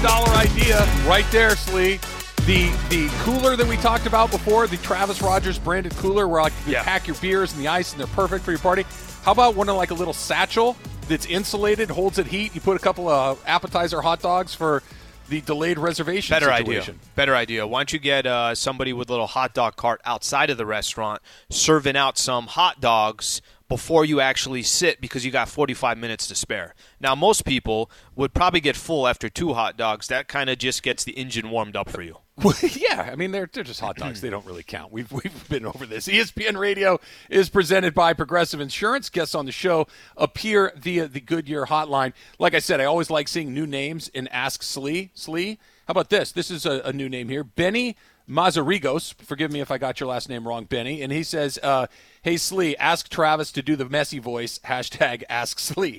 idea right there, Slee. The cooler that we talked about before, the Travis Rogers branded cooler where you pack your beers in the ice and they're perfect for your party. How about one of like a little satchel that's insulated, holds it heat? You put a couple of appetizer hot dogs for the delayed reservation situation. Better idea. Why don't you get somebody with a little hot dog cart outside of the restaurant serving out some hot dogs before you actually sit because you got 45 minutes to spare. Now, most people would probably get full after 2 hot dogs. That kind of just gets the engine warmed up for you. Well, yeah, I mean, they're just hot dogs. They don't really count. We've been over this. ESPN Radio is presented by Progressive Insurance. Guests on the show appear via the Goodyear hotline. Like I said, I always like seeing new names in Ask Slee. Slee, how about this? This is a new name here. Benny Mazarigos. Forgive me if I got your last name wrong, Benny. And he says, hey, Slee, ask Travis to do the messy voice. # Ask Slee.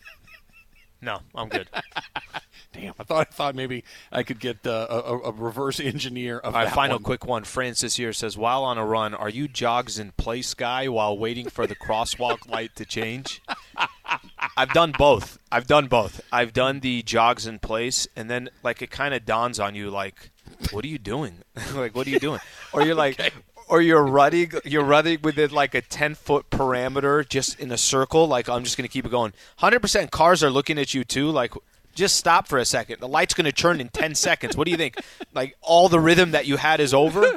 No, I'm good. Damn, I thought maybe I could get a reverse engineer of All right, that final one. quick one. Francis here says, while on a run, are you jogs in place guy while waiting for the crosswalk light to change? I've done both. I've done the jogs in place, and then like it kind of dawns on you like, what are you doing? Like, what are you doing? Or you're like, okay. Or you're running within like a 10-foot parameter just in a circle. Like, I'm just going to keep it going. 100% cars are looking at you too. Like, just stop for a second. The light's going to turn in 10 seconds. What do you think? Like, all the rhythm that you had is over?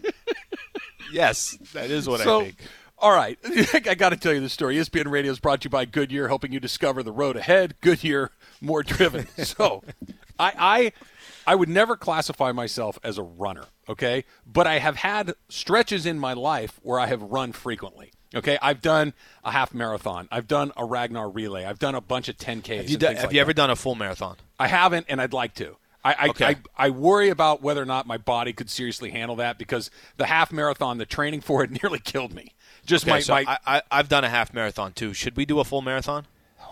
Yes, that is what I think. All right. I got to tell you the story. ESPN Radio is brought to you by Goodyear, helping you discover the road ahead. Goodyear, more driven. So I would never classify myself as a runner, okay? But I have had stretches in my life where I have run frequently, okay? I've done a half marathon. I've done a Ragnar relay. I've done a bunch of 10Ks. Have you ever done a full marathon? I haven't, and I'd like to. I worry about whether or not my body could seriously handle that because the half marathon, the training for it nearly killed me. I've done a half marathon too. Should we do a full marathon?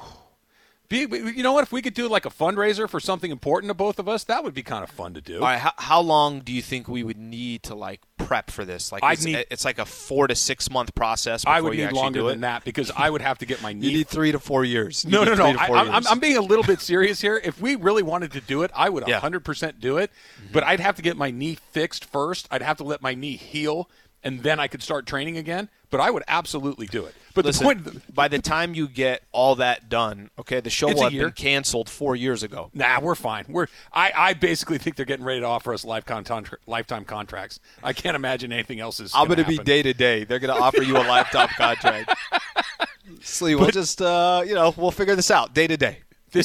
You know what? If we could do like a fundraiser for something important to both of us, that would be kind of fun to do. All right, how long do you think we would need to like prep for this? Like, it's like a 4 to 6 month process. Before I would need longer than that because I would have to get my knee. You need 3 to 4 years. No. I'm being a little bit serious here. If we really wanted to do it, I would 100% do it. Mm-hmm. But I'd have to get my knee fixed first. I'd have to let my knee heal, and then I could start training again. But I would absolutely do it. But listen, by the time you get all that done, okay, the show will have been canceled 4 years ago. Nah, we're fine. I basically think they're getting ready to offer us lifetime contracts. I can't imagine anything else is I'm going to be day to day. They're going to offer you a lifetime contract. Slee, we'll just, we'll figure this out day to day.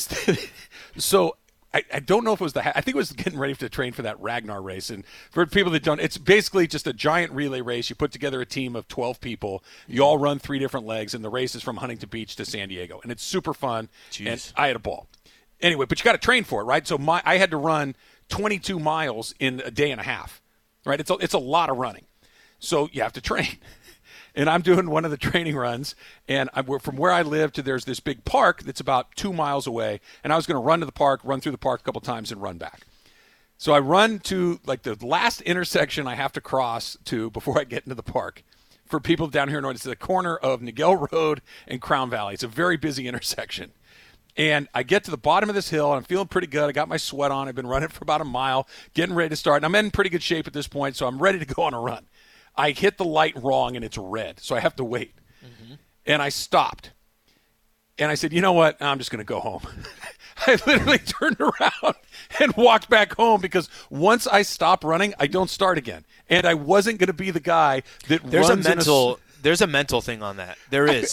So I don't know if it was I think it was getting ready to train for that Ragnar race. And for people that don't, it's basically just a giant relay race. You put together a team of 12 people. You all run 3 different legs, and the race is from Huntington Beach to San Diego. And it's super fun. Jeez. And I had a ball. Anyway, but you got to train for it, right? So I had to run 22 miles in a day and a half, right? It's a lot of running. So you have to train. And I'm doing one of the training runs, and from where I live to there's this big park that's about 2 miles away, and I was going to run to the park, run through the park a couple times, and run back. So I run to like the last intersection I have to cross to before I get into the park. For people down here, it's the corner of Niguel Road and Crown Valley. It's a very busy intersection. And I get to the bottom of this hill, and I'm feeling pretty good. I got my sweat on. I've been running for about a mile, getting ready to start. And I'm in pretty good shape at this point, so I'm ready to go on a run. I hit the light wrong, and it's red, so I have to wait. Mm-hmm. And I stopped. And I said, you know what? I'm just going to go home. I literally turned around and walked back home because once I stop running, I don't start again. And I wasn't going to be the guy that runs There's a mental thing on that. There is.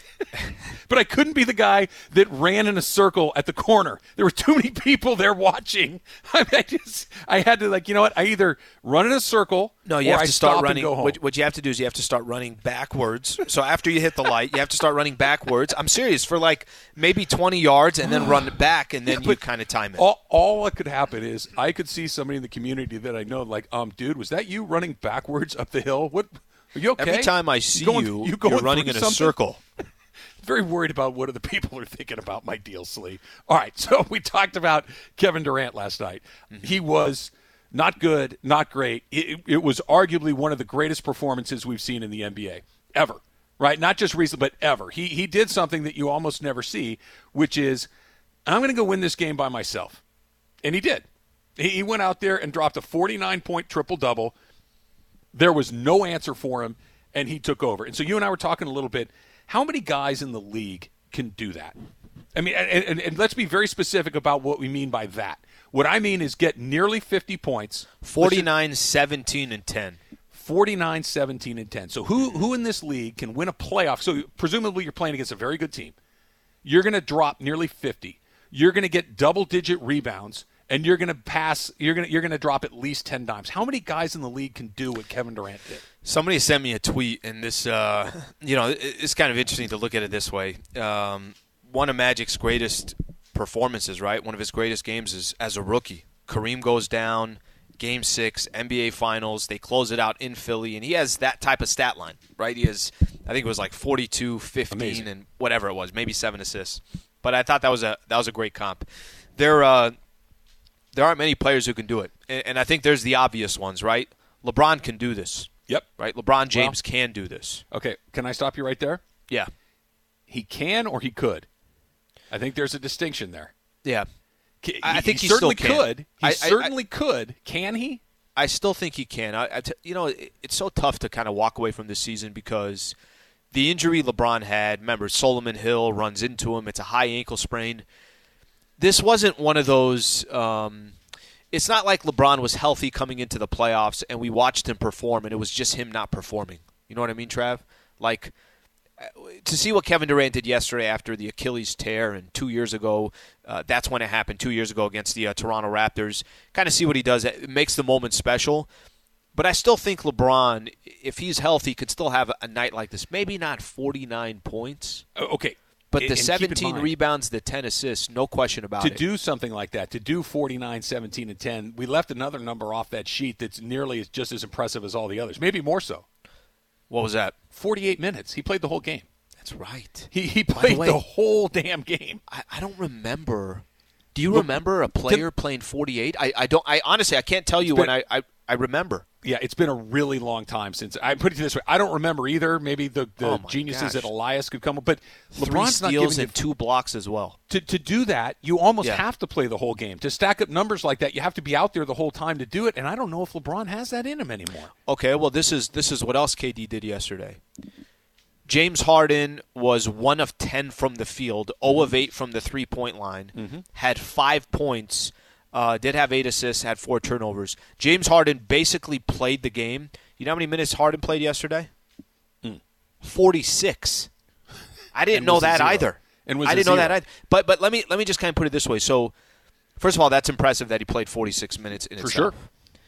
But I couldn't be the guy that ran in a circle at the corner. There were too many people there watching. I had to, you know what? I either run in a circle or have I to start stop running. and go home. What you have to do is you have to start running backwards. So after you hit the light, you have to start running backwards. I'm serious. For maybe 20 yards and then run back, and then you kind of time it. All that could happen is I could see somebody in the community that I know, dude, was that you running backwards up the hill? What? Are you okay? Every time I see you're running in a circle. Very worried about what other people are thinking about my deal, Slee. All right, so we talked about Kevin Durant last night. Mm-hmm. He was not good, not great. It was arguably one of the greatest performances we've seen in the NBA ever, right? Not just recently, but ever. He did something that you almost never see, which is, I'm going to go win this game by myself. And he did. He went out there and dropped a 49-point triple-double. There was no answer for him, and he took over. And so you and I were talking a little bit. How many guys in the league can do that? I mean, and let's be very specific about what we mean by that. What I mean is get nearly 50 points. 49, 17, and 10. 49, 17, and 10. So who in this league can win a playoff? So presumably you're playing against a very good team. You're going to drop nearly 50. You're going to get double-digit rebounds, and you're going to pass. You're going to drop at least 10 dimes. How many guys in the league can do what Kevin Durant did? Somebody sent me a tweet, and this, it's kind of interesting to look at it this way. One of Magic's greatest performances, right? One of his greatest games is as a rookie. Kareem goes down, Game 6, NBA Finals. They close it out in Philly, and he has that type of stat line, right? He has, I think it was like 42, 15, Amazing. And whatever it was, maybe 7 assists. But I thought that was a great comp. There aren't many players who can do it, and I think there's the obvious ones, right? LeBron can do this. Yep. Right? LeBron James can do this. Okay, can I stop you right there? Yeah. He can or he could. I think there's a distinction there. Yeah. I think he certainly still can. could. He certainly could. Can he? I still think he can. It's so tough to kind of walk away from this season because the injury LeBron had, remember, Solomon Hill runs into him. It's a high ankle sprain. This wasn't one of those it's not like LeBron was healthy coming into the playoffs and we watched him perform and it was just him not performing. You know what I mean, Trav? Like, to see what Kevin Durant did yesterday after the Achilles tear and 2 years ago, that's when it happened 2 years ago against the Toronto Raptors. Kind of see what he does. It makes the moment special. But I still think LeBron, if he's healthy, could still have a night like this. Maybe not 49 points. Okay. But the 17 rebounds, the 10 assists, no question about it. To do something like that, to do 49, 17, and 10, we left another number off that sheet that's nearly just as impressive as all the others, maybe more so. What was that? 48 minutes. He played the whole game. That's right. He played the whole damn game. I don't remember. Do you remember a player playing 48? I don't. I honestly, I can't tell you when I remember. Yeah, it's been a really long time since. I put it this way: I don't remember either. Maybe the geniuses at Elias could come up, but LeBron's not giving you 2 blocks as well. To do that, you almost have to play the whole game. To stack up numbers like that, you have to be out there the whole time to do it. And I don't know if LeBron has that in him anymore. Okay, well, this is what else KD did yesterday. James Harden was 1 of 10 from the field, 0 of 8 from the 3-point line, had 5 points. Did have 8 assists, had 4 turnovers. James Harden basically played the game. You know how many minutes Harden played yesterday? 46. I didn't know that either. I didn't know that either. But let me just kind of put it this way. So, first of all, that's impressive that he played 46 minutes in itself. For sure.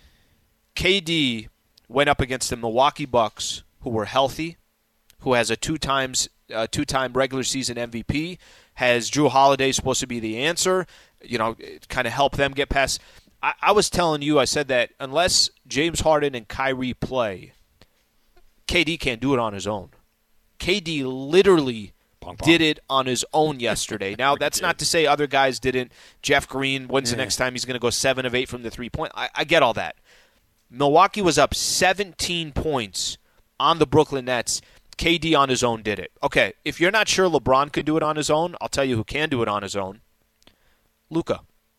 KD went up against the Milwaukee Bucks, who were healthy, who has a two-time regular season MVP, has Jrue Holiday supposed to be the answer, kind of help them get past. I was telling you, I said that unless James Harden and Kyrie play, KD can't do it on his own. KD literally did it on his own yesterday. Now, that's not to say other guys didn't. Jeff Green, when's the next time he's going to go 7 of 8 from the 3-point? I get all that. Milwaukee was up 17 points on the Brooklyn Nets. KD on his own did it. Okay, if you're not sure LeBron could do it on his own, I'll tell you who can do it on his own. Luka.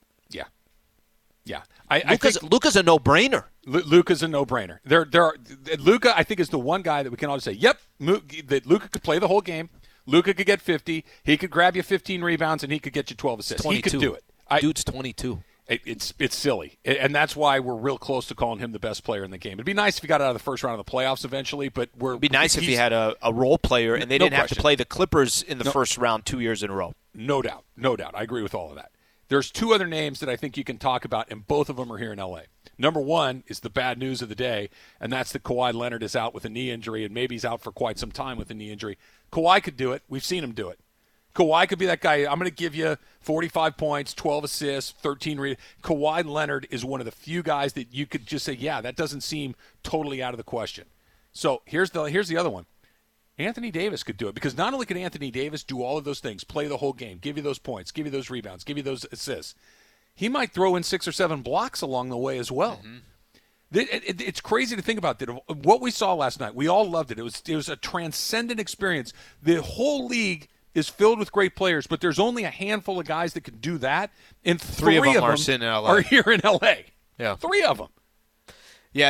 Yeah. Luka's a no-brainer. Luka's a no-brainer. Luka, I think, is the one guy that we can all say, yep, that Luka could play the whole game. Luka could get 50. He could grab you 15 rebounds, and he could get you 12 assists. 22. He could do it. Dude's 22. It's silly, and that's why we're real close to calling him the best player in the game. It'd be nice if he got out of the first round of the playoffs eventually, but it'd be nice if he had a role player and they didn't have to play the Clippers in the first round 2 years in a row. No doubt. I agree with all of that. There's 2 other names that I think you can talk about, and both of them are here in L.A. Number 1 is the bad news of the day, and that's that Kawhi Leonard is out with a knee injury, and maybe he's out for quite some time with a knee injury. Kawhi could do it. We've seen him do it. Kawhi could be that guy. I'm going to give you 45 points, 12 assists, 13 rebounds. Kawhi Leonard is one of the few guys that you could just say, yeah, that doesn't seem totally out of the question. So here's the other one. Anthony Davis could do it, because not only could Anthony Davis do all of those things, play the whole game, give you those points, give you those rebounds, give you those assists, he might throw in 6 or 7 blocks along the way as well. It's crazy to think about that. What we saw last night, we all loved it. It was a transcendent experience. The whole league is filled with great players, but there's only a handful of guys that can do that, and three of them are sitting in LA. Are here in LA. Yeah, 3 of them. Yeah,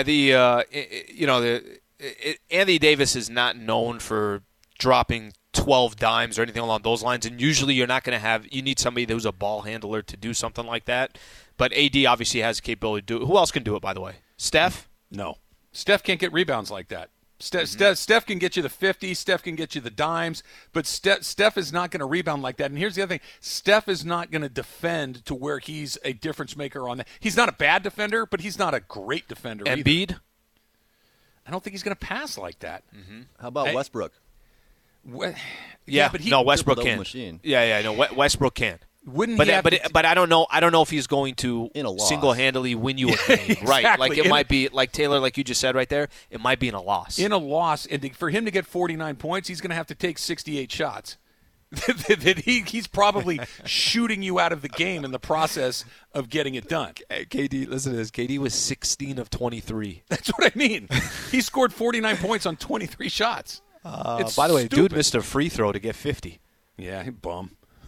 Anthony Davis is not known for dropping 12 dimes or anything along those lines, and usually you're not going to you need somebody who's a ball handler to do something like that. But AD obviously has the capability to do it. Who else can do it, by the way? Steph? No. Steph can't get rebounds like that. Steph can get you the 50. Steph can get you the dimes. But Steph is not going to rebound like that. And here's the other thing. Steph is not going to defend to where he's a difference maker on that. He's not a bad defender, but he's not a great defender either. Embiid? I don't think he's going to pass like that. Mm-hmm. How about Westbrook? But Westbrook can. Machine. Westbrook can. Wouldn't but he but I don't know. I don't know if he's going to single-handedly win you a game. Exactly. Right? Like it might be like Taylor, like you just said right there. It might be in a loss. In a loss, and for him to get 49 points, he's going to have to take 68 shots. That he's probably shooting you out of the game in the process of getting it done. KD, listen to this. KD was 16 of 23. That's what I mean. He scored 49 points on 23 shots. By the way, dude missed a free throw to get 50. Yeah, he bum.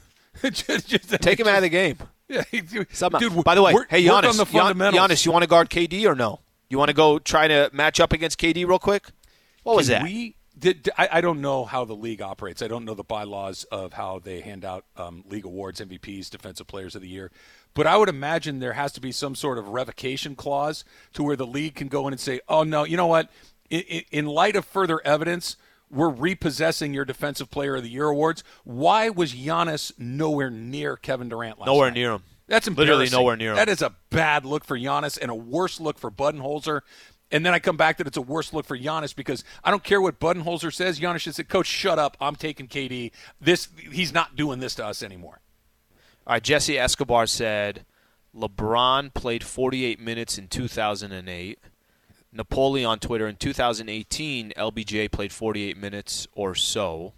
Take him out of the game. Yeah, dude. By the way, hey Giannis, you want to guard KD or no? You want to go try to match up against KD real quick? What was that? I don't know how the league operates. I don't know the bylaws of how they hand out league awards, MVPs, Defensive Players of the Year. But I would imagine there has to be some sort of revocation clause to where the league can go in and say, oh, no, you know what? In light of further evidence, we're repossessing your Defensive Player of the Year awards. Why was Giannis nowhere near Kevin Durant last night? Near him. That's embarrassing. Literally nowhere near him. That is a bad look for Giannis and a worse look for Budenholzer. And then I come back that it's a worse look for Giannis because I don't care what Budenholzer says. Giannis should say, Coach, shut up. I'm taking KD. He's not doing this to us anymore. All right, Jesse Escobar said LeBron played 48 minutes in 2008. Napoleon on Twitter, in 2018, LBJ played 48 minutes or so.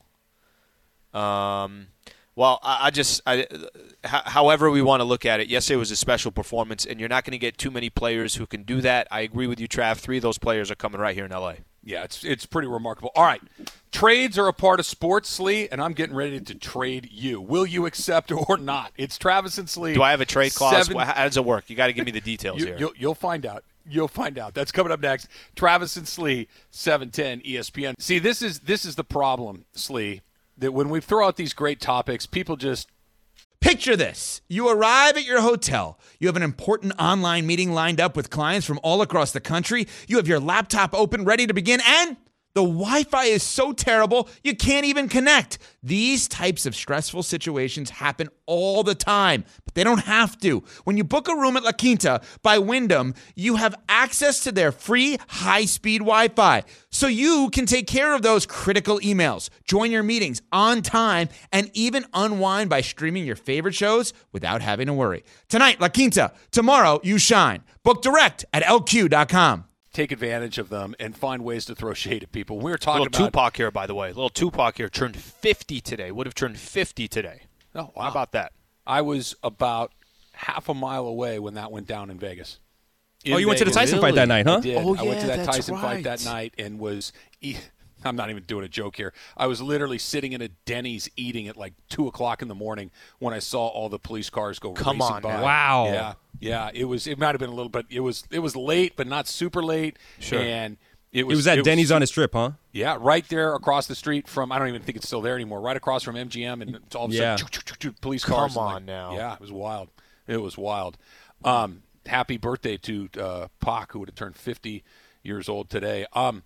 Well, however we want to look at it, yesterday was a special performance, and you're not going to get too many players who can do that. I agree with you, Trav. 3 of those players are coming right here in L.A. Yeah, it's pretty remarkable. All right, trades are a part of sports, Slee, and I'm getting ready to trade you. Will you accept or not? It's Travis and Slee. Do I have a trade clause? How does it work? You got to give me the details here. You'll find out. You'll find out. That's coming up next. Travis and Slee, 710 ESPN. See, this is the problem, Slee, that when we throw out these great topics, people just... Picture this. You arrive at your hotel. You have an important online meeting lined up with clients from all across the country. You have your laptop open, ready to begin, and the Wi-Fi is so terrible, you can't even connect. These types of stressful situations happen all the time, but they don't have to. When you book a room at La Quinta by Wyndham, you have access to their free high-speed Wi-Fi, so you can take care of those critical emails, join your meetings on time, and even unwind by streaming your favorite shows without having to worry. Tonight, La Quinta. Tomorrow, you shine. Book direct at LQ.com. Take advantage of them and find ways to throw shade at people. We were talking about Tupac here, by the way. Little Tupac here turned 50 today. Would have turned 50 today. Oh, wow. How about that? I was about half a mile away when that went down in Vegas. You went to the Tyson fight that night, huh? I did. Oh, yeah, I went to that that's Tyson right. fight that night and was I'm not even doing a joke here. I was literally sitting in a Denny's eating at like 2 o'clock in the morning when I saw all the police cars go racing on, by. man. Wow. Yeah. It might have been a little bit. It was late, but not super late. Sure. And It was at Denny's on his trip, huh? Yeah, right there across the street from, I don't even think it's still there anymore, right across from MGM, and it's all of a sudden, police cars. Come on now. Yeah, it was wild. It was wild. Happy birthday to Pac, who would have turned 50 years old today.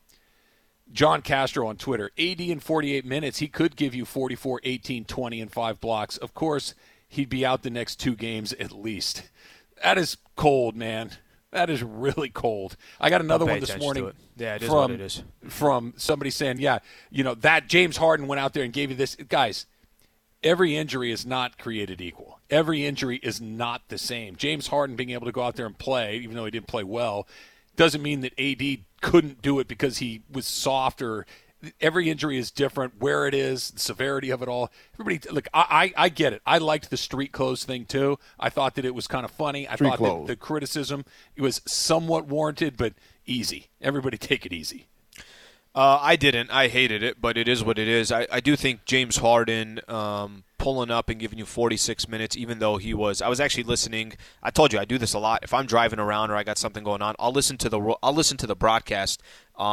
John Castro on Twitter, AD in 48 minutes, he could give you 44, 18, 20, and 5 blocks. Of course, he'd be out the next 2 games at least. That is cold, man. That is really cold. I got another one this morning. Yeah, it is what it is. From somebody saying, that James Harden went out there and gave you this. Guys, every injury is not created equal. Every injury is not the same. James Harden being able to go out there and play, even though he didn't play well, doesn't mean that AD couldn't do it because he was soft or every injury is different, where it is, the severity of it all. Everybody, look, I get it. I liked the street clothes thing too. I thought that it was kind of funny. I thought that the criticism, it was somewhat warranted, but easy. Everybody take it easy. I didn't. I hated it, but it is what it is. I do think James Harden pulling up and giving you 46 minutes, even though I was actually listening. I told you I do this a lot. If I'm driving around or I got something going on, I'll listen to the broadcast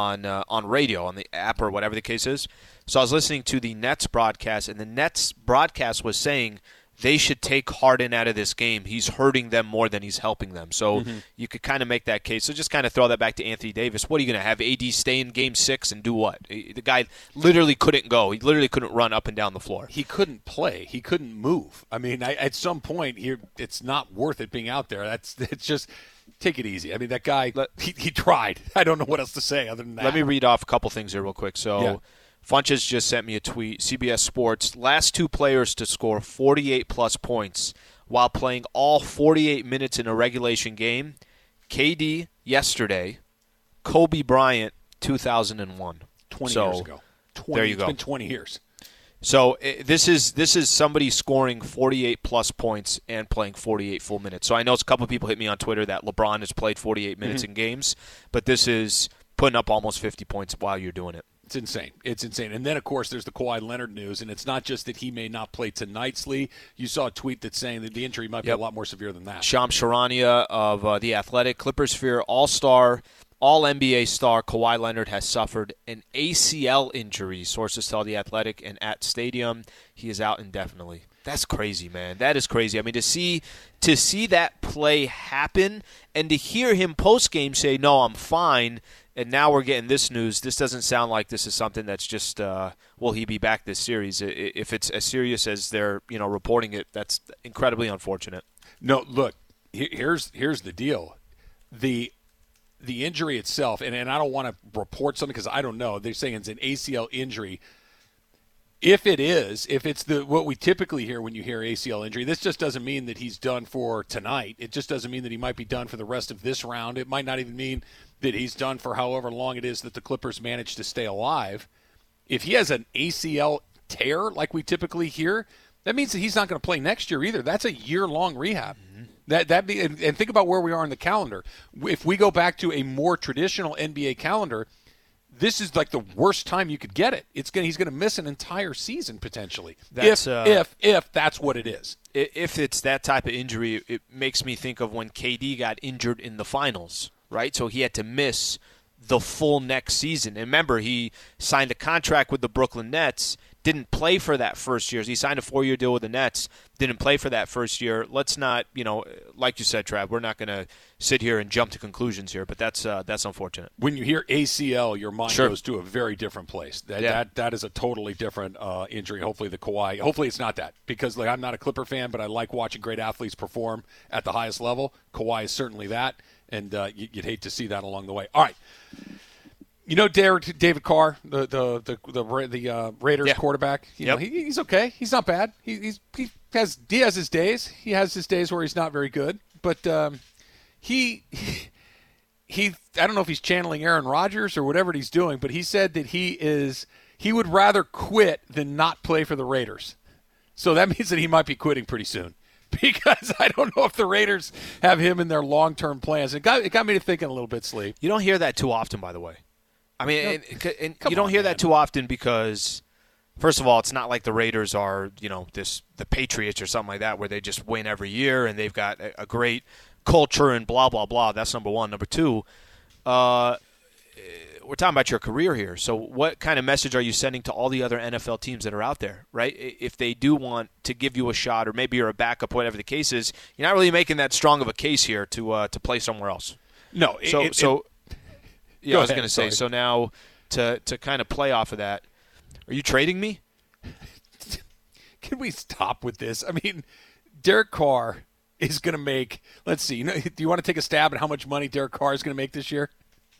on radio, on the app or whatever the case is. So I was listening to the Nets broadcast, and the Nets broadcast was saying they should take Harden out of this game. He's hurting them more than he's helping them. So you could kind of make that case. So just kind of throw that back to Anthony Davis. What are you going to have AD stay in Game 6 and do what? The guy literally couldn't go. He literally couldn't run up and down the floor. He couldn't play. He couldn't move. I mean, at some point here, it's not worth it being out there. It's just take it easy. I mean, that guy, he tried. I don't know what else to say other than that. Let me read off a couple things here real quick. So. Yeah. Funches just sent me a tweet. CBS Sports, last two players to score 48-plus points while playing all 48 minutes in a regulation game. KD yesterday, Kobe Bryant 2001. 20 years ago. There you go. It's been 20 years. So this is somebody scoring 48-plus points and playing 48 full minutes. So I know a couple of people hit me on Twitter that LeBron has played 48 minutes in games, but this is putting up almost 50 points while you're doing it. It's insane. It's insane. And then, of course, there's the Kawhi Leonard news, and it's not just that he may not play tonight, Slee. You saw a tweet that's saying that the injury might be a lot more severe than that. Shams Charania of The Athletic, Clippers Sphere, All-Star, All-NBA star Kawhi Leonard has suffered an ACL injury, sources tell The Athletic, and at Stadium, he is out indefinitely. That's crazy, man. That is crazy. I mean, to see that play happen and to hear him post-game say, no, I'm fine, and now we're getting this news. This doesn't sound like this is something that's just, will he be back this series? If it's as serious as they're reporting it, that's incredibly unfortunate. No, look, here's the deal. The injury itself, and I don't want to report something because I don't know. They're saying it's an ACL injury. If it's what we typically hear when you hear ACL injury, this just doesn't mean that he's done for tonight. It just doesn't mean that he might be done for the rest of this round. It might not even mean that he's done for however long it is that the Clippers manage to stay alive. If he has an ACL tear like we typically hear, that means that he's not going to play next year either. That's a year-long rehab. And think about where we are in the calendar. If we go back to a more traditional NBA calendar, this is like the worst time you could get it. He's going to miss an entire season potentially. If that's what it is. If it's that type of injury, it makes me think of when KD got injured in the finals, right? So he had to miss the full next season. And remember, he signed a contract with the Brooklyn Nets, didn't play for that first year. He signed a 4-year deal with the Nets, didn't play for that first year. Let's not, like you said, Trav, we're not going to sit here and jump to conclusions here, but that's unfortunate. When you hear ACL, your mind goes to a very different place. That is a totally different injury. Hopefully it's not that, because I'm not a Clipper fan, but I like watching great athletes perform at the highest level. Kawhi is certainly that, and you'd hate to see that along the way. All right. David Carr, the Raiders quarterback. He's okay. He's not bad. He has his days. He has his days where he's not very good. But he I don't know if he's channeling Aaron Rodgers or whatever he's doing. But he said that he would rather quit than not play for the Raiders. So that means that he might be quitting pretty soon. Because I don't know if the Raiders have him in their long-term plans. It got me to thinking a little bit, Slee. You don't hear that too often, by the way. I mean, you don't hear that too often because, first of all, it's not like the Raiders are, the Patriots or something like that where they just win every year and they've got a great culture and blah, blah, blah. That's number one. Number two, we're talking about your career here. So what kind of message are you sending to all the other NFL teams that are out there, right? If they do want to give you a shot or maybe you're a backup, whatever the case is, you're not really making that strong of a case here to play somewhere else. No. I was going to say, so now to kind of play off of that, are you trading me? Can we stop with this? I mean, Derek Carr is going to make, let's see, do you want to take a stab at how much money Derek Carr is going to make this year?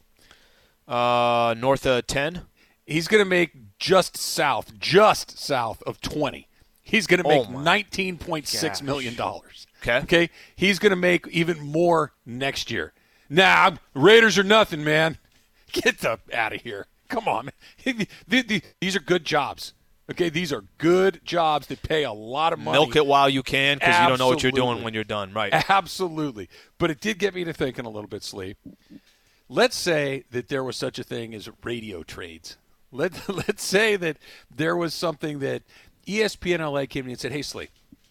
North of 10? He's going to make just south of 20. He's going to make $19.6 million. Okay? He's going to make even more next year. Nah, Raiders are nothing, man. Get out of here. Come on. These are good jobs. Okay, these are good jobs that pay a lot of money. Milk it while you can because you don't know what you're doing when you're done. Right. Absolutely. But it did get me to thinking a little bit, Slee. let's say that there was such a thing as radio trades. Let's say that there was something that ESPN LA came to me and said, "Hey, Slee,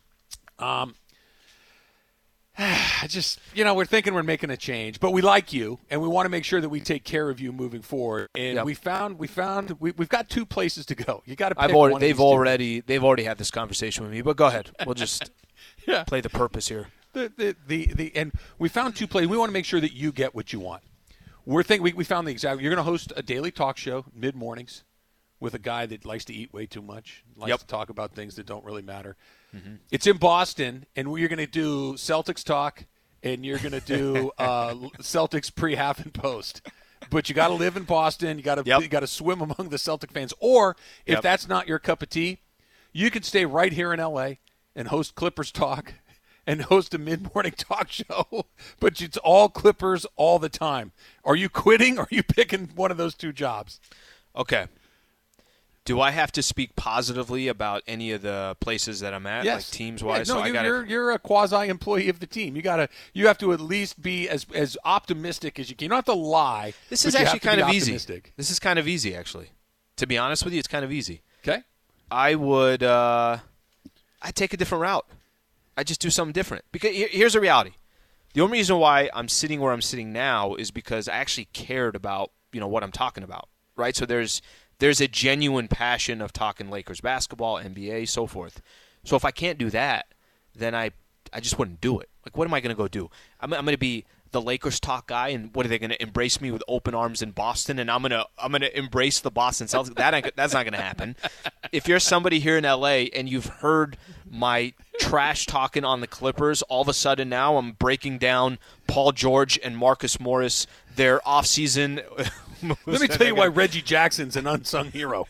we're thinking we're making a change, but we like you, and we want to make sure that we take care of you moving forward. And we've got two places to go. You got to pick one. They've already had this conversation with me, but go ahead. We'll just play the purpose here. And we found two places. We want to make sure that you get what you want. We found the exact. You're going to host a daily talk show mid mornings with a guy that likes to eat way too much, likes to talk about things that don't really matter. Mm-hmm. It's in Boston, and you're going to do Celtics talk, and you're going to do Celtics pre-half and post. But you got to live in Boston. You got to swim among the Celtic fans. Or if that's not your cup of tea, you can stay right here in LA and host Clippers talk and host a mid-morning talk show. But it's all Clippers all the time. Are you quitting, or are you picking one of those two jobs? Okay. Do I have to speak positively about any of the places that I'm at, like teams-wise? You're a quasi-employee of the team. You have to at least be as optimistic as you can. You don't have to lie. This is actually kind of easy. This is kind of easy, actually. To be honest with you, it's kind of easy. Okay. I would I'd take a different route. I'd just do something different. Because here's the reality. The only reason why I'm sitting where I'm sitting now is because I actually cared about, what I'm talking about, right? So there's a genuine passion of talking Lakers basketball, NBA, so forth. So if I can't do that, then I just wouldn't do it. Like, what am I going to go do? I'm going to be the Lakers talk guy, and what are they going to embrace me with open arms in Boston? And I'm going to embrace the Boston Celtics. That's not going to happen. If you're somebody here in LA and you've heard my trash talking on the Clippers, all of a sudden now I'm breaking down Paul George and Marcus Morris, their offseason. Let me tell you why Reggie Jackson's an unsung hero.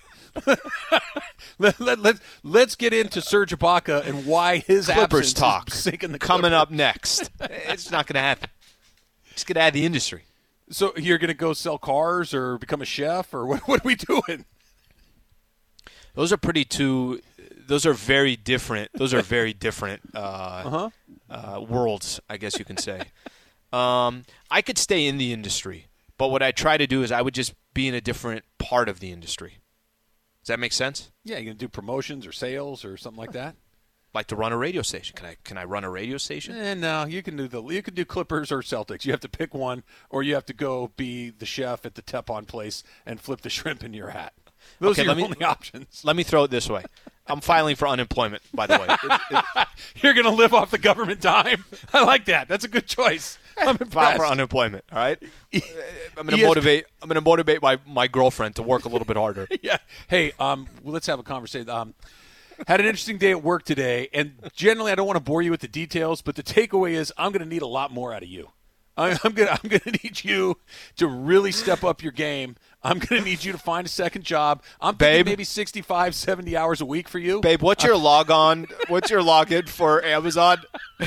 Let's get into Serge Ibaka and why his Clippers talk is sinking the coming up next. It's not going to happen. Just get out of the industry. So you're going to go sell cars or become a chef, or what are we doing? Those are very different. Those are very different worlds, I guess you can say. I could stay in the industry. But what I try to do is I would just be in a different part of the industry. Does that make sense? Yeah, you're going to do promotions or sales or something like that? Like to run a radio station. Can I run a radio station? No, you can do Clippers or Celtics. You have to pick one, or you have to go be the chef at the Tepon place and flip the shrimp in your hat. Those are your only options. Let me throw it this way. I'm filing for unemployment, by the way. You're going to live off the government dime? I like that. That's a good choice. I'm impressed. File for unemployment, all right? I'm going to motivate my girlfriend to work a little bit harder. Yeah. Hey, let's have a conversation. Had an interesting day at work today, and generally I don't want to bore you with the details, but the takeaway is I'm going to need a lot more out of you. I'm going to need you to really step up your game. I'm going to need you to find a second job. I'm thinking maybe 65, 70 hours a week for you. Babe, what's your login for Amazon?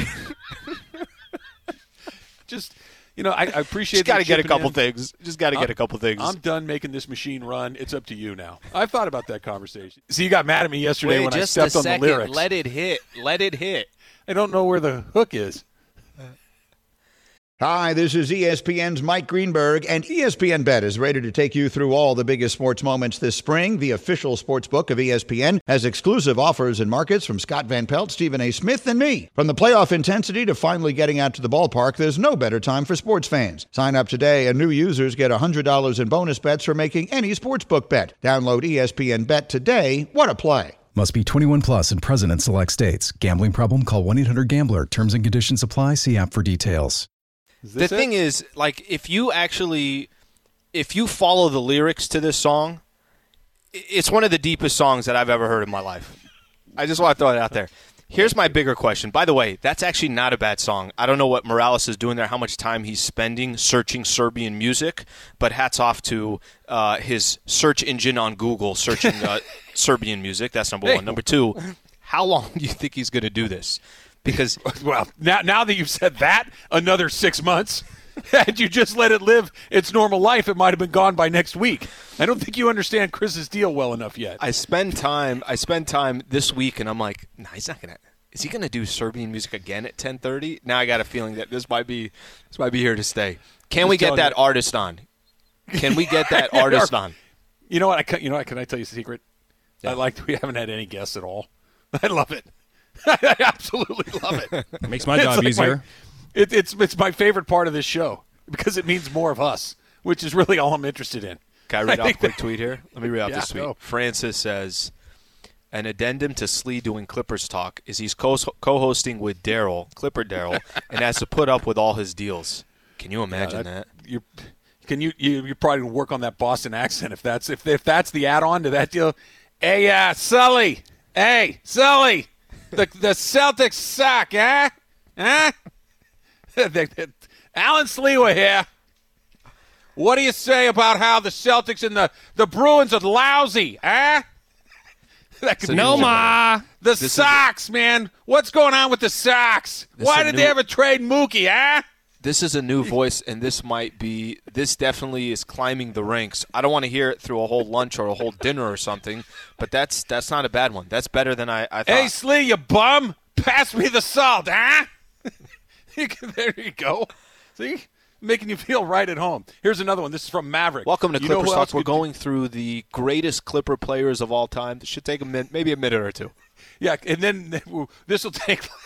Just, I appreciate Just got to get a couple things. Just got to get a couple things. I'm done making this machine run. It's up to you now. I've thought about that conversation. See, you got mad at me yesterday when I stepped on the lyrics. Let it hit. I don't know where the hook is. Hi, this is ESPN's Mike Greenberg, and ESPN Bet is ready to take you through all the biggest sports moments this spring. The official sports book of ESPN has exclusive offers and markets from Scott Van Pelt, Stephen A. Smith, and me. From the playoff intensity to finally getting out to the ballpark, there's no better time for sports fans. Sign up today, and new users get $100 in bonus bets for making any sportsbook bet. Download ESPN Bet today. What a play. Must be 21 plus and present in select states. Gambling problem? Call 1-800-GAMBLER. Terms and conditions apply. See app for details. The thing is, like, if you follow the lyrics to this song, it's one of the deepest songs that I've ever heard in my life. I just want to throw it out there. Here's my bigger question. By the way, that's actually not a bad song. I don't know what Morales is doing there, how much time he's spending searching Serbian music, but hats off to his search engine on Google searching Serbian music. That's number one. Number two, how long do you think he's going to do this? Because now that you've said that, another 6 months. Had you just let it live its normal life, it might have been gone by next week. I don't think you understand Chris's deal well enough yet. I spend time this week, and I'm like, nah, he's not gonna. is he going to do Serbian music again at 10:30? Now I got a feeling that this might be here to stay. Can we get that artist on? Can we get that artist on? You know what? Can I tell you a secret? Yeah. We haven't had any guests at all. I love it. I absolutely love it. It makes my job easier. It's my favorite part of this show because it means more of us, which is really all I'm interested in. Can I read off a quick tweet here? Let me read off this tweet. Go. Francis says, an addendum to Slee doing Clippers talk is he's co-hosting with Clipper Daryl, and has to put up with all his deals. Can you imagine that? You probably work on that Boston accent if that's the add-on to that deal. Hey, Sully. Hey, Sully. The Celtics suck, huh? Huh? Alan Sliwa here. What do you say about how the Celtics and the Bruins are lousy, huh? That could be Ma. The Sox, man. What's going on with the Sox? Why did they ever trade Mookie, huh? This is a new voice, and this definitely is climbing the ranks. I don't want to hear it through a whole lunch or a whole dinner or something, but that's not a bad one. That's better than I thought. Hey, Slee, you bum. Pass me the salt, huh? There you go. See? Making you feel right at home. Here's another one. This is from Maverick. Welcome to Clippers Talk. We're going through the greatest Clipper players of all time. This should take maybe a minute or two. Yeah, and then this will take –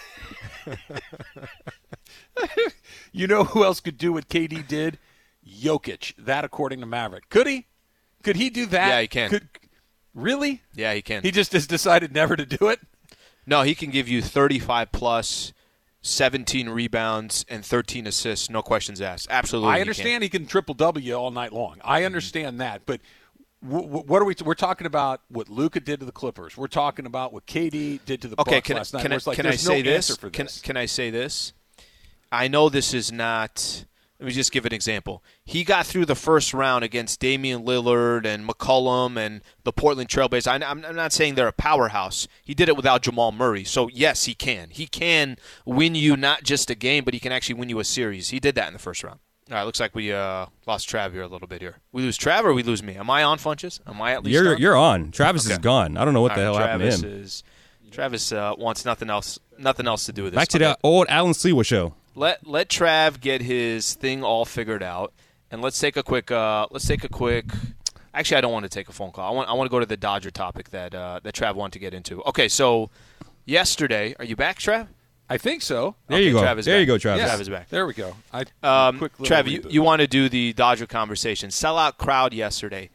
you know who else could do what KD did? Jokic. That, according to Maverick. Could he? Could he do that? Yeah, he can. Really? Yeah, he can. He just has decided never to do it? No, he can give you 35-plus, 17 rebounds, and 13 assists, no questions asked. Absolutely. I understand he can triple-W all night long. I understand that. But what are we're talking about what Luka did to the Clippers. We're talking about what KD did to the Bucks last night. Can I say this? Can I say this? I know this is not – let me just give an example. He got through the first round against Damian Lillard and McCollum and the Portland Trailblazers. I'm not saying they're a powerhouse. He did it without Jamal Murray. So, yes, he can. He can win you not just a game, but he can actually win you a series. He did that in the first round. All right, looks like we lost Trav here a little bit here. We lose Trav or we lose me? Am I on, Funches? Am I at least on? You're on. Travis is gone. I don't know what the hell happened to him. Travis wants nothing else to do with this. Back to the old Alan Sliwa show. Let Trav get his thing all figured out, and let's take a quick. Actually, I don't want to take a phone call. I want to go to the Dodger topic that Trav wanted to get into. Okay, so yesterday, are you back, Trav? I think so. There you go. There you go, Travis. Yes. Trav is back. There we go. Trav, you want to do the Dodger conversation. Sellout crowd yesterday.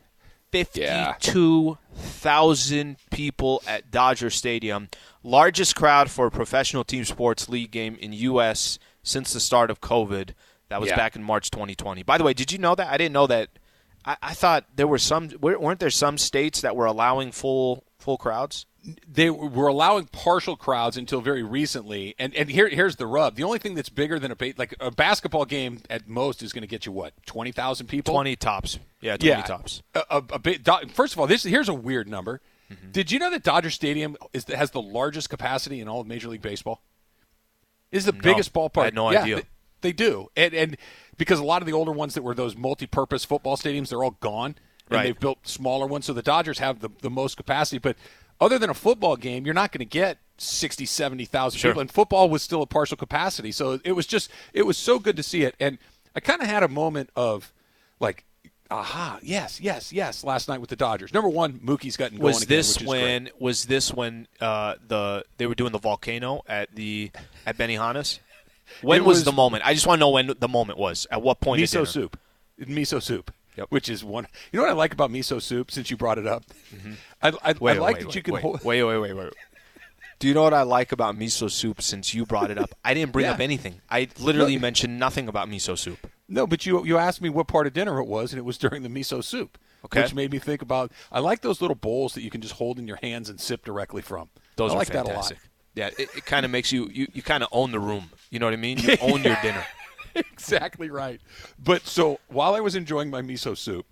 52,000 people at Dodger Stadium. Largest crowd for a professional team sports league game in U.S. since the start of COVID. That was back in March 2020. By the way, did you know that? I didn't know that. I thought there were weren't there some states that were allowing full crowds? They were allowing partial crowds until very recently, and here's the rub. The only thing that's bigger than a basketball game at most is going to get you what, 20,000 people? 20 tops. Yeah, 20 tops. First of all, here's a weird number. Mm-hmm. Did you know that Dodger Stadium has the largest capacity in all of Major League Baseball? Is the biggest ballpark? I had no idea. They do, and because a lot of the older ones that were those multi-purpose football stadiums, they're all gone, and they've built smaller ones. So the Dodgers have the most capacity, but other than a football game, you're not going to get 60, 70,000 people. And football was still a partial capacity. So it was so good to see it. And I kind of had a moment of like, aha, yes, last night with the Dodgers. Number one, Mookie's gotten going again, Was this when they were doing the volcano at Benihana's? When was the moment? I just want to know when the moment was. At what point? Miso soup. Yep. Which is one. You know what I like about miso soup? Since you brought it up, I like that you can hold. Wait. Do you know what I like about miso soup? Since you brought it up, I didn't bring up anything. I literally mentioned nothing about miso soup. No, but you asked me what part of dinner it was, and it was during the miso soup. Okay. Which made me think about. I like those little bowls that you can just hold in your hands and sip directly from. Those I are like fantastic. That a lot. Yeah, it kind of makes you kind of own the room. You know what I mean? You own your dinner. Exactly right. But so while I was enjoying my miso soup,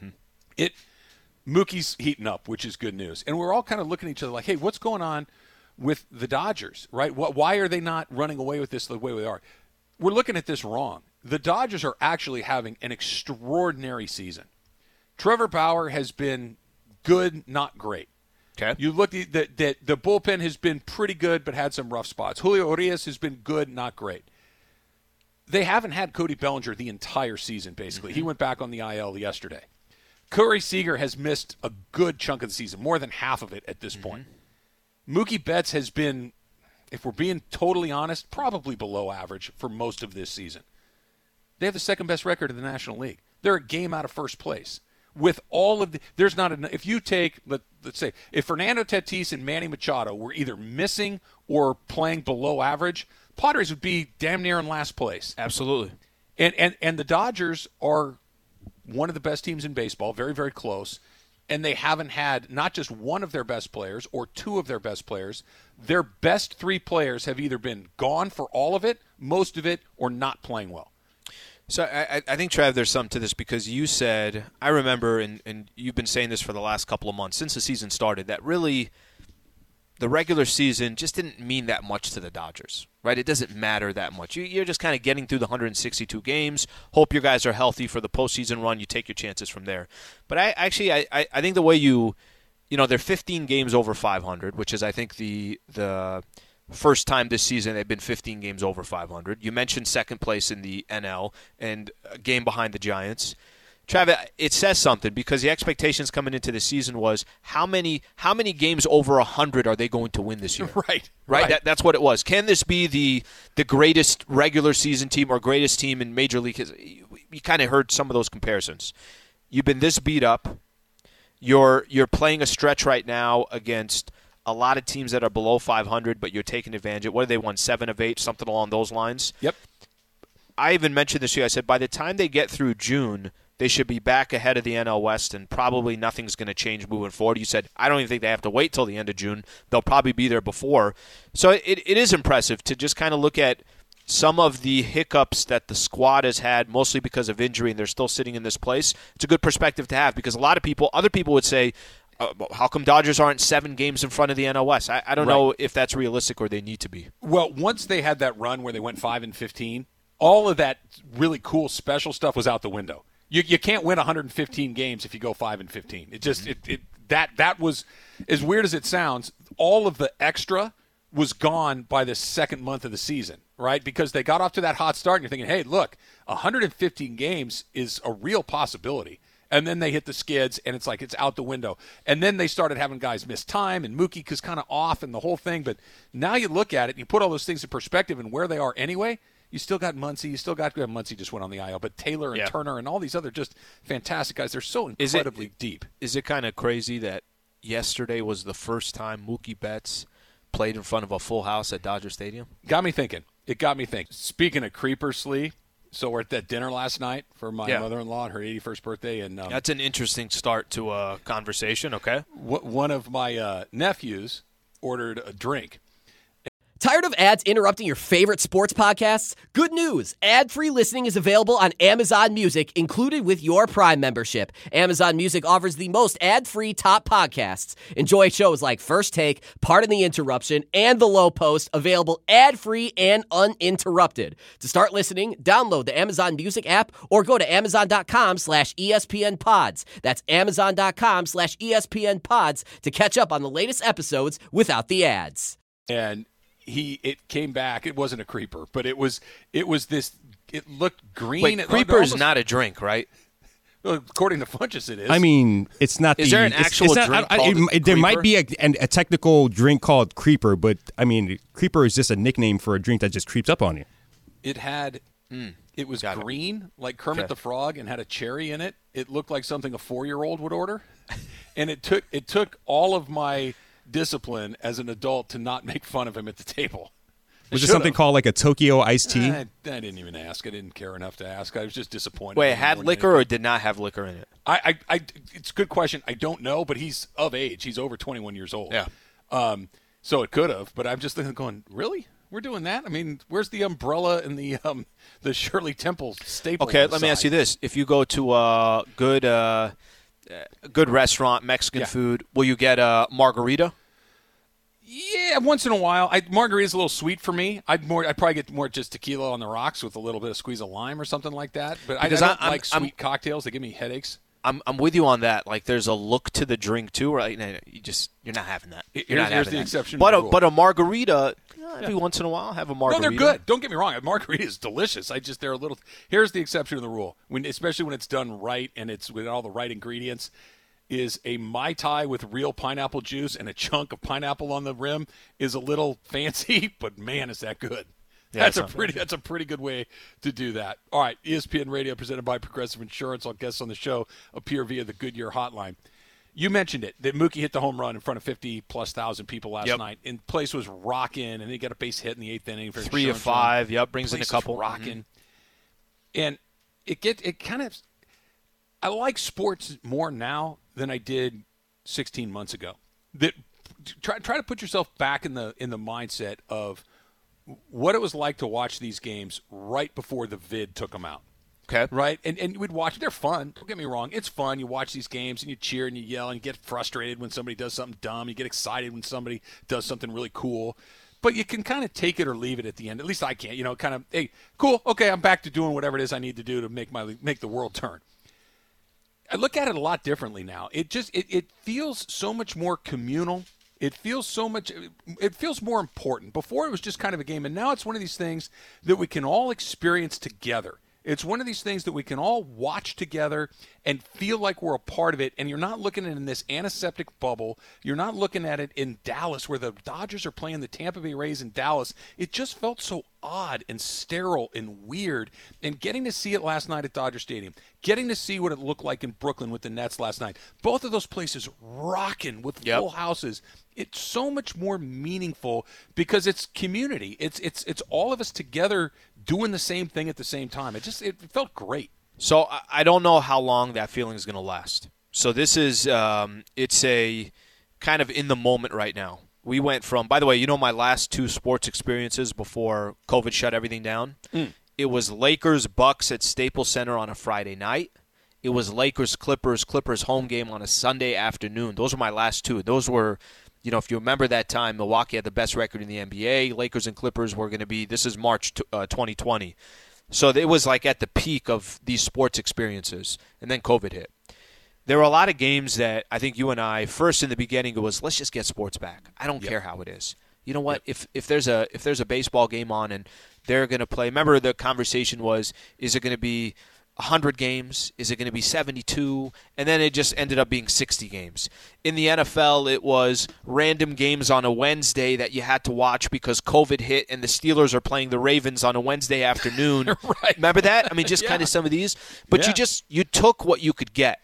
Mookie's heating up, which is good news. And we're all kind of looking at each other like, hey, what's going on with the Dodgers, right? Why are they not running away with this the way they are? We're looking at this wrong. The Dodgers are actually having an extraordinary season. Trevor Bauer has been good, not great. Okay. You look at the bullpen has been pretty good, but had some rough spots. Julio Urias has been good, not great. They haven't had Cody Bellinger the entire season, basically. He went back on the IL yesterday. Corey Seager has missed a good chunk of the season, more than half of it at this point. Mookie Betts has been, if we're being totally honest, probably below average for most of this season. They have the second best record in the National League. They're a game out of first place. With all of the, there's not enough. If you take, let's say, if Fernando Tatis and Manny Machado were either missing or playing below average, Padres would be damn near in last place. Absolutely. And the Dodgers are one of the best teams in baseball, very, very close, and they haven't had not just one of their best players or two of their best players. Their best three players have either been gone for all of it, most of it, or not playing well. So I think, Trav, there's something to this because you said, I remember, and you've been saying this for the last couple of months, since the season started, that really the regular season just didn't mean that much to the Dodgers, right? It doesn't matter that much. You're just kind of getting through the 162 games, hope your guys are healthy for the postseason run, you take your chances from there. But I think the way they're 15 games over 500, which is, I think, the first time this season they've been 15 games over 500. You mentioned second place in the NL and a game behind the Giants. Travis, it says something because the expectations coming into the season was how many games over 100 are they going to win this year? Right. That's what it was. Can this be the greatest regular season team or greatest team in Major League? You kind of heard some of those comparisons. You've been this beat up. You're playing a stretch right now against a lot of teams that are below 500, but you're taking advantage of. What have they won? 7 of 8, something along those lines. Yep. I even mentioned this year. I said by the time they get through June, they should be back ahead of the NL West, and probably nothing's going to change moving forward. You said, I don't even think they have to wait till the end of June. They'll probably be there before. So it is impressive to just kind of look at some of the hiccups that the squad has had, mostly because of injury, and they're still sitting in this place. It's a good perspective to have because other people would say, how come Dodgers aren't 7 games in front of the NL West? I don't know if that's realistic or they need to be. Well, once they had that run where they went 5-15, all of that really cool special stuff was out the window. You can't win 115 games if you go 5-15. It just that was, as weird as it sounds, all of the extra was gone by the second month of the season, right? Because they got off to that hot start, and you're thinking, hey, look, 115 games is a real possibility. And then they hit the skids, and it's like it's out the window. And then they started having guys miss time, and Mookie was kind of off and the whole thing. But now you look at it, and you put all those things in perspective and where they are anyway, you still got Muncy. You still got Muncy just went on the IL, but Taylor and Turner and all these other just fantastic guys. They're so incredibly deep. Is it kind of crazy that yesterday was the first time Mookie Betts played in front of a full house at Dodger Stadium? Got me thinking. It got me thinking. Speaking of creepers, Lee, so we're at that dinner last night for my mother-in-law on her 81st birthday. And that's an interesting start to a conversation, okay? One of my nephews ordered a drink. Tired of ads interrupting your favorite sports podcasts? Good news! Ad-free listening is available on Amazon Music, included with your Prime membership. Amazon Music offers the most ad-free top podcasts. Enjoy shows like First Take, Pardon the Interruption, and The Low Post, available ad-free and uninterrupted. To start listening, download the Amazon Music app or go to amazon.com/ESPNpods. That's amazon.com/ESPNpods to catch up on the latest episodes without the ads. And it came back. It wasn't a creeper, but it was this. It looked green. Wait, creeper is not a drink, right? Well, according to Funchess, it is. I mean, it's not. Is there an actual drink called there might be a technical drink called creeper, but I mean, creeper is just a nickname for a drink that just creeps up on you. It had. It was green, like Kermit the Frog, and had a cherry in it. It looked like something a 4-year-old would order, and it took all of my discipline as an adult to not make fun of him at the table. Was it something called like a Tokyo iced tea? I didn't even ask. I didn't care enough to ask. I was just disappointed. Wait, it had liquor or did not have liquor in it? It's a good question. I don't know, but he's of age. He's over 21 years old. Yeah. So it could have, but I'm just going, really? We're doing that? I mean, where's the umbrella and the Shirley Temple staple? Okay, let me ask you this: if you go to a good restaurant, Mexican food, will you get a margarita? Yeah, once in a while. Margarita's a little sweet for me. I'd probably get more just tequila on the rocks with a little bit of squeeze of lime or something like that. But I don't like sweet cocktails. They give me headaches. I'm with you on that. Like, there's a look to the drink too, right? And you're not having that. Here's the exception. But a margarita, every once in a while, have a margarita. No, they're good. Don't get me wrong. A margarita is delicious. They're a little. Here's the exception to the rule. Especially when it's done right and it's with all the right ingredients. Is a Mai Tai with real pineapple juice and a chunk of pineapple on the rim is a little fancy, but man, is that good. Yeah, that's a pretty good way to do that. All right, ESPN Radio presented by Progressive Insurance. All guests on the show appear via the Goodyear hotline. You mentioned it, that Mookie hit the home run in front of 50-plus thousand people last night, and the place was rocking, and he got a base hit in the 8th inning for 3 of 5. Run. Brings in a couple. Rocking, and it kind of. I like sports more now than I did 16 months ago. That try to put yourself back in the mindset of what it was like to watch these games right before the vid took them out. Okay. Right? And we'd watch. They're fun. Don't get me wrong. It's fun. You watch these games and you cheer and you yell and you get frustrated when somebody does something dumb. You get excited when somebody does something really cool. But you can kind of take it or leave it at the end. At least I can. Kind of, hey, cool. Okay, I'm back to doing whatever it is I need to do to make the world turn. I look at it a lot differently now. It feels so much more communal. It feels more important. Before it was just kind of a game, and now it's one of these things that we can all experience together. It's one of these things that we can all watch together and feel like we're a part of it, and you're not looking at it in this antiseptic bubble. You're not looking at it in Dallas where the Dodgers are playing the Tampa Bay Rays in Dallas. It just felt so odd and sterile and weird. And getting to see it last night at Dodger Stadium, getting to see what it looked like in Brooklyn with the Nets last night, both of those places rocking with full houses. It's so much more meaningful because it's community. It's all of us together doing the same thing at the same time. It felt great. So I don't know how long that feeling is going to last. So this is it's a kind of in the moment right now. We went from, by the way, my last 2 sports experiences before COVID shut everything down. It was Lakers-Bucks at Staples Center on a Friday night. It was Lakers-Clippers home game on a Sunday afternoon. Those were my last 2. Those were, if you remember that time, Milwaukee had the best record in the NBA. Lakers and Clippers were going to be, this is March 2020. So it was like at the peak of these sports experiences, and then COVID hit. There were a lot of games that I think you and I, first in the beginning, it was, let's just get sports back. I don't care how it is. You know what? If there's a baseball game on and they're going to play, remember the conversation was, is it going to be 100 games? Is it going to be 72? And then it just ended up being 60 games. In the NFL, it was random games on a Wednesday that you had to watch because COVID hit and the Steelers are playing the Ravens on a Wednesday afternoon. Right. Remember that? I mean, just kind of some of these. But you took what you could get.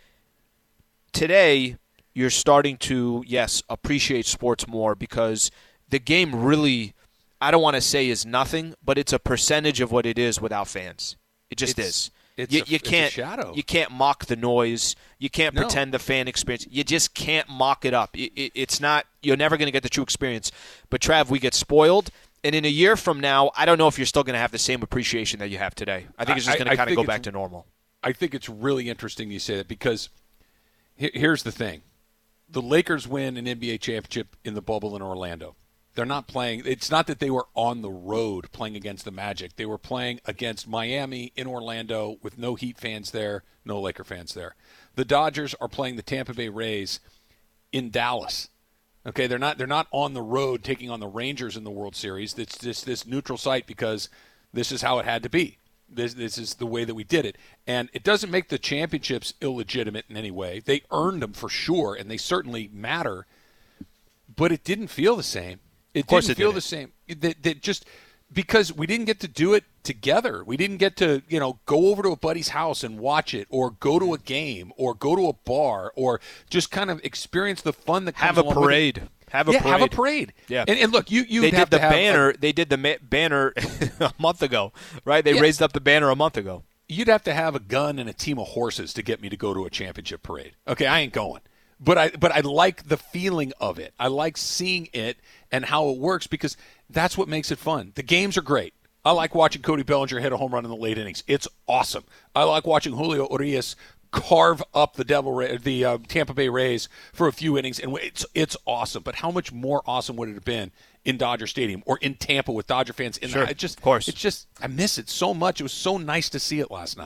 Today, you're starting to, appreciate sports more because the game really, I don't want to say is nothing, but it's a percentage of what it is without fans. It just is. You can't mock the noise. You can't pretend the fan experience. You just can't mock it up. It's not. You're never going to get the true experience. But Trav, we get spoiled, and in a year from now, I don't know if you're still going to have the same appreciation that you have today. I think it's just going to kind of go back to normal. I think it's really interesting you say that because here's the thing: the Lakers win an NBA championship in the bubble in Orlando. They're not playing. It's not that they were on the road playing against the Magic. They were playing against Miami in Orlando with no Heat fans there, no Laker fans there. The Dodgers are playing the Tampa Bay Rays in Dallas. Okay, they're not on the road taking on the Rangers in the World Series. It's just this neutral site because this is how it had to be. This is the way that we did it. And it doesn't make the championships illegitimate in any way. They earned them for sure, and they certainly matter. But it didn't feel the same. It didn't feel the same. That just because we didn't get to do it together. We didn't get to, go over to a buddy's house and watch it, or go to a game, or go to a bar, or just kind of experience the fun that comes along with it. Have a parade. Yeah. And look, you they did the banner. They did the banner a month ago, right? They raised up the banner a month ago. You'd have to have a gun and a team of horses to get me to go to a championship parade. Okay, I ain't going. But I like the feeling of it. I like seeing it and how it works because that's what makes it fun. The games are great. I like watching Cody Bellinger hit a home run in the late innings. It's awesome. I like watching Julio Urias carve up the Tampa Bay Rays for a few innings, and it's awesome. But how much more awesome would it have been in Dodger Stadium or in Tampa with Dodger fans in there? Of course. It's just I miss it so much. It was so nice to see it last night.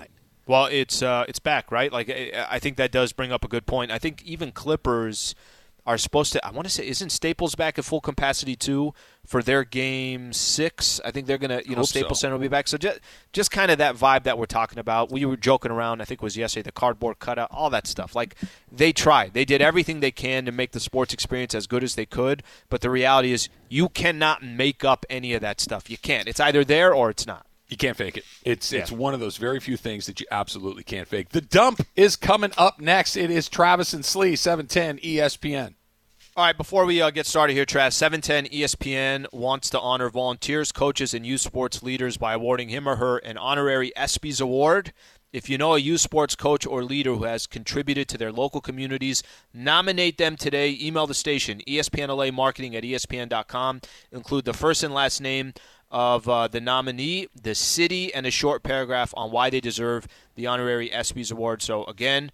Well, it's back, right? Like I think that does bring up a good point. I think even Clippers are supposed to. I want to say, isn't Staples back at full capacity too for their game 6? I think they're gonna, Staples Center will be back. So just kind of that vibe that we're talking about. We were joking around. I think it was yesterday, the cardboard cutout, all that stuff. Like they tried, they did everything they can to make the sports experience as good as they could. But the reality is, you cannot make up any of that stuff. You can't. It's either there or it's not. You can't fake it. It's one of those very few things that you absolutely can't fake. The Dump is coming up next. It is Travis and Slee, 710 ESPN. All right, before we get started here, Trav, 710 ESPN wants to honor volunteers, coaches, and youth sports leaders by awarding him or her an honorary ESPYs award. If you know a youth sports coach or leader who has contributed to their local communities, nominate them today. Email the station, espnlamarketing@espn.com. Include the first and last name of the nominee, the city, and a short paragraph on why they deserve the honorary ESPYs award. So, again,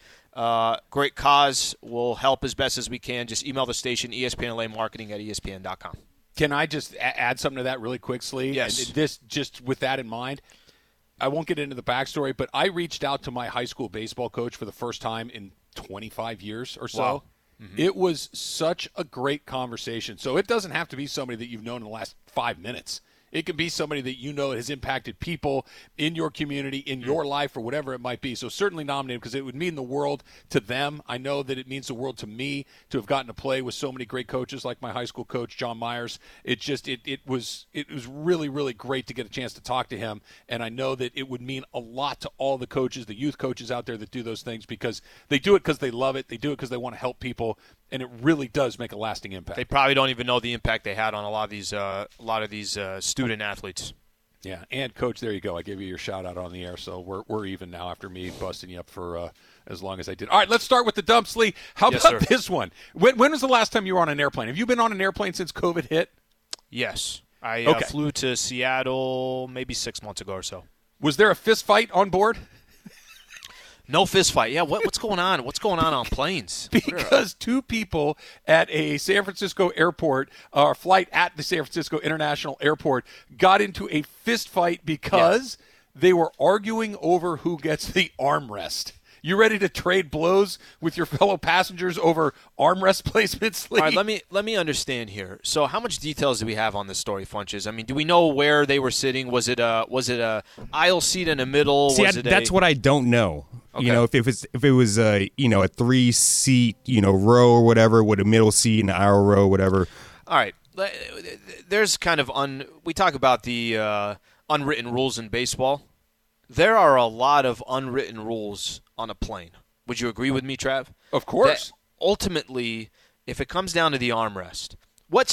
great cause. We'll help as best as we can. Just email the station, espnlamarketing@espn.com. Can I just add something to that really quick, Slee? Yes. And this, just with that in mind, I won't get into the backstory, but I reached out to my high school baseball coach for the first time in 25 years or so. Wow. It was such a great conversation. So it doesn't have to be somebody that you've known in the last 5 minutes. It can be somebody that you know has impacted people in your community, in your life, or whatever it might be. So certainly nominate them because it would mean the world to them. I know that it means the world to me to have gotten to play with so many great coaches like my high school coach, John Myers. It was really, really great to get a chance to talk to him. And I know that it would mean a lot to all the coaches, the youth coaches out there that do those things, because they do it because they love it. They do it because they want to help people. And it really does make a lasting impact. They probably don't even know the impact they had on a lot of these student athletes. Yeah, and Coach, there you go. I gave you your shout-out on the air, so we're even now after me busting you up for as long as I did. All right, let's start with the Dump, Slee. How Yes, about sir. this one? When was the last time you were on an airplane? Have you been on an airplane since COVID hit? Yes. I Okay. flew to Seattle maybe 6 months ago or so. Was there a fist fight on board? No fist fight. Yeah, what's going on? What's going on planes? Because two people at a San Francisco airport, or flight at the San Francisco International Airport, got into a fist fight because they were arguing over who gets the armrest. You ready to trade blows with your fellow passengers over armrest placements, Lee? All right, let me understand here. So, how much details do we have on this story, Funches? I mean, do we know where they were sitting? Was it a aisle seat in the middle? See, was it that's what I don't know. Okay. You know, if it was a 3-seat row or whatever, with a middle seat and an aisle row, whatever. All right. There's kind of we talk about the unwritten rules in baseball. There are a lot of unwritten rules on a plane. Would you agree with me, Trav? Of course. That ultimately, if it comes down to the armrest, what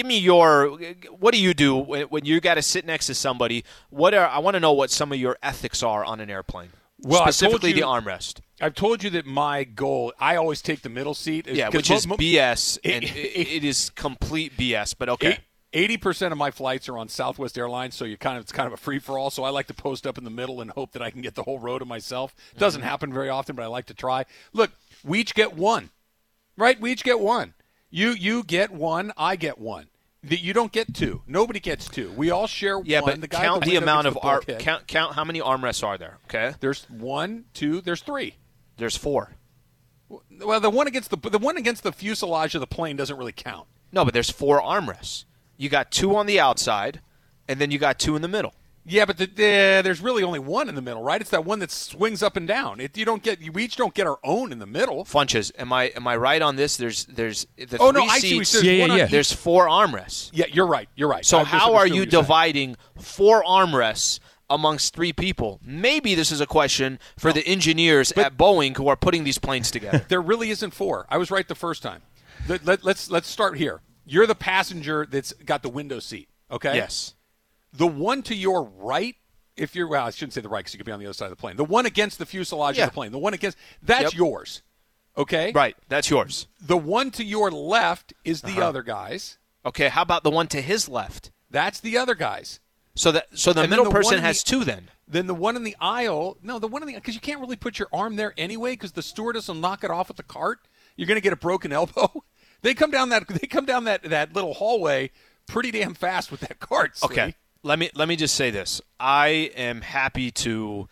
do you do when you got to sit next to somebody? I want to know what some of your ethics are on an airplane. Well, specifically the armrest. I've told you that my goal, I always take the middle seat. Yeah, which is BS, and it is complete BS, but okay. 80% of my flights are on Southwest Airlines, so it's kind of a free-for-all, so I like to post up in the middle and hope that I can get the whole row to myself. Doesn't happen very often, but I like to try. Look, we each get one, right? We each get one. You get one, I get one. You don't get two. Nobody gets two. We all share one. But the guy count the amount of count how many armrests are there, okay? There's 1, 2, there's 3. There's 4. Well, the one against the fuselage of the plane doesn't really count. No, but there's 4 armrests. You got 2 on the outside, and then you got 2 in the middle. Yeah, but there's really only one in the middle, right? It's that one that swings up and down. We each don't get our own in the middle. Funches, am I right on this? There's the oh, 3 no, I see. seats. Yeah. There's 4 armrests. Yeah, you're right. So I how are misunderstood you what you're saying. dividing 4 armrests amongst 3 people? Maybe this is a question for the engineers at Boeing who are putting these planes together. There really isn't 4. I was right the first time. Let's start here. You're the passenger that's got the window seat, okay? Yes. The one to your right, I shouldn't say the right because you could be on the other side of the plane. The one against the fuselage of the plane. The one against, that's yours, okay? Right, that's yours. The one to your left is the other guy's. Okay, how about the one to his left? That's the other guy's. So the And middle then the person one in has the- 2 then. Then the one in the aisle, because you can't really put your arm there anyway because the stewardess will knock it off with the cart. You're going to get a broken elbow. They come down that little hallway pretty damn fast with that cart. Slee. Okay. Let me just say this. I am happy to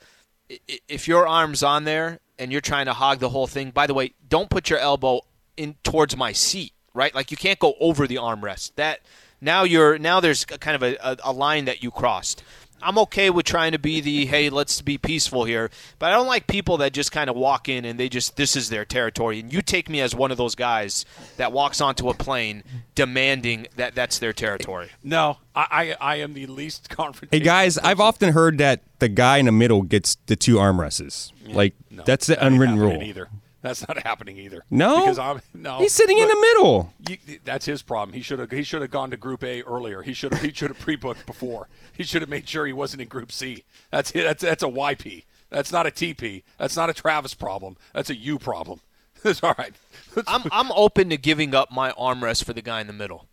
if your arm's on there and you're trying to hog the whole thing, by the way, don't put your elbow in towards my seat, right? Like you can't go over the armrest. That now there's kind of a line that you crossed. I'm okay with trying to be the, hey, let's be peaceful here, but I don't like people that just kind of walk in and this is their territory. And you take me as one of those guys that walks onto a plane demanding that that's their territory. No, I am the least confrontational. Hey, guys, I've often heard that the guy in the middle gets the 2 armrests. No, that's the that ain't unwritten happening rule. Either. That's not happening either. No? Because He's sitting in the middle. That's his problem. He should have gone to Group A earlier. He should have pre-booked before. He should have made sure he wasn't in Group C. That's a YP. That's not a TP. That's not a Travis problem. That's a you problem. It's all right. I'm open to giving up my armrest for the guy in the middle.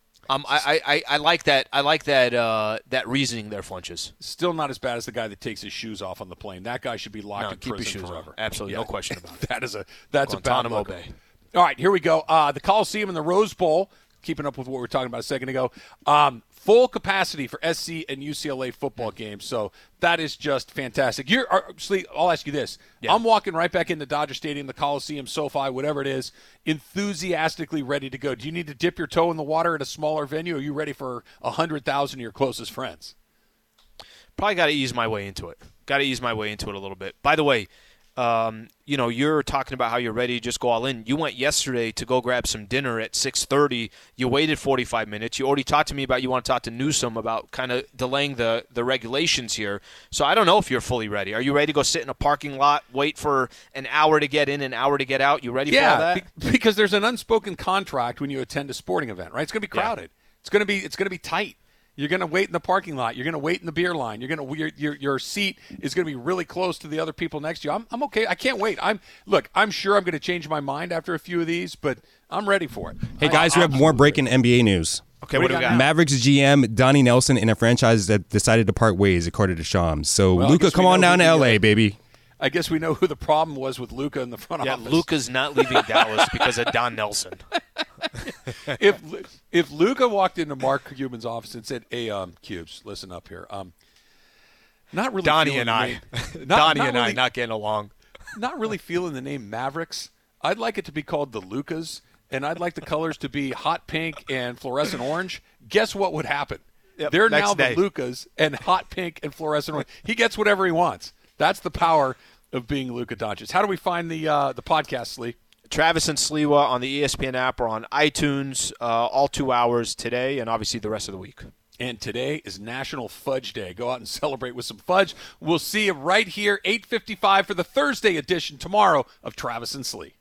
I like that. I like that reasoning there, Funches. Still not as bad as the guy that takes his shoes off on the plane. That guy should be locked in keep prison your shoes forever. on. Absolutely, no question about it. That's a bad Guantanamo look. Bay. All right, here we go. The Coliseum and the Rose Bowl. Keeping up with what we were talking about a second ago. Full capacity for SC and UCLA football games. So that is just fantastic. I'll ask you this. Yeah. I'm walking right back into Dodger Stadium, the Coliseum, SoFi, whatever it is, enthusiastically ready to go. Do you need to dip your toe in the water at a smaller venue? Or are you ready for 100,000 of your closest friends? Probably got to ease my way into it. Got to ease my way into it a little bit. By the way, you're talking about how you're ready to just go all in. You went yesterday to go grab some dinner at 6:30. You waited 45 minutes. You already talked to me about you want to talk to Newsom about kind of delaying the regulations here. So I don't know if you're fully ready. Are you ready to go sit in a parking lot, wait for an hour to get in, an hour to get out? You ready for all that? Because there's an unspoken contract when you attend a sporting event, right? It's going to be crowded. Yeah. It's going to be tight. You're going to wait in the parking lot. You're going to wait in the beer line. Your seat is going to be really close to the other people next to you. I'm okay. I can't wait. I'm sure I'm going to change my mind after a few of these, but I'm ready for it. Hey guys, we have more breaking NBA news. Okay, what do we got? Mavericks GM Donnie Nelson in a franchise that decided to part ways, according to Shams. So Luka, come on down to LA, baby. I guess we know who the problem was with Luka in the front office. Yeah, Luka's not leaving Dallas because of Don Nelson. If Luka walked into Mark Cuban's office and said, "Hey, Cubes, listen up here. Not really. Donnie and I, not getting along. Not really feeling the name Mavericks. I'd like it to be called the Lukas, and I'd like the colors to be hot pink and fluorescent orange. Guess what would happen? Yep, They're now day. the Lukas and hot pink and fluorescent orange. He gets whatever he wants. That's the power of being Luka Doncic. How do we find the podcast, Slee? Travis and Sliwa on the ESPN app or on iTunes, all 2 hours today and obviously the rest of the week. And today is National Fudge Day. Go out and celebrate with some fudge. We'll see you right here, 8:55 for the Thursday edition tomorrow of Travis and Slee.